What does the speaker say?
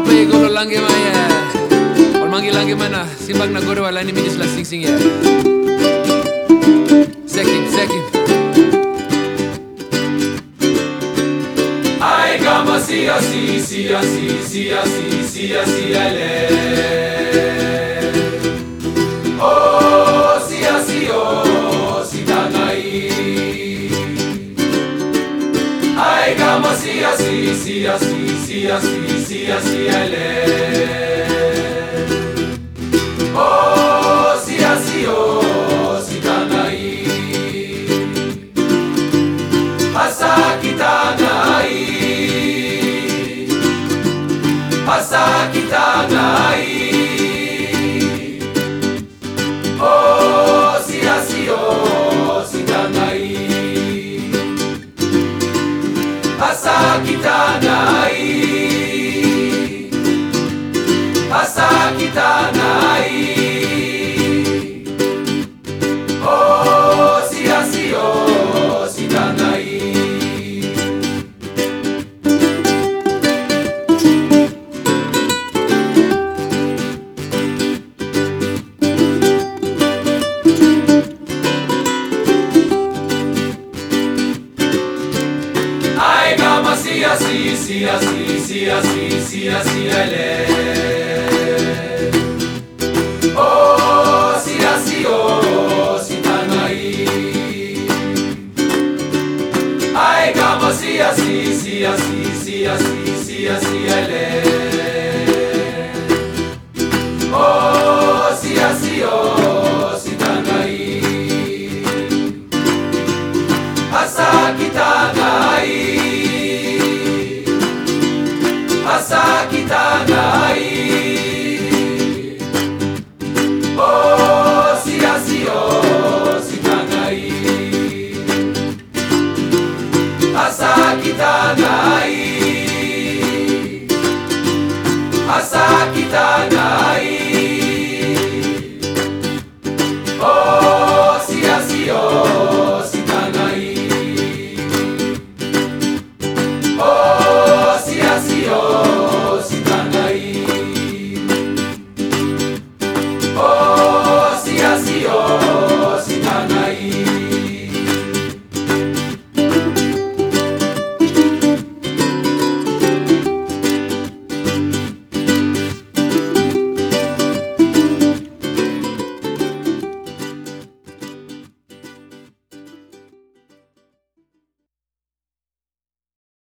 Bay golo langi maya. Ol mangi langi mana. Simbang na goro wala ni minis la sing sing ya. Second. Ai kama sia le. Oh sia si tangai. Ai kama sia le. Oh sia si tangai. Asa kita ngai. Oh sia si tangai. Asa kita ngai. Oh sia si tangai. Ai kama sia le. Oh sia si tangai. Ai kama sia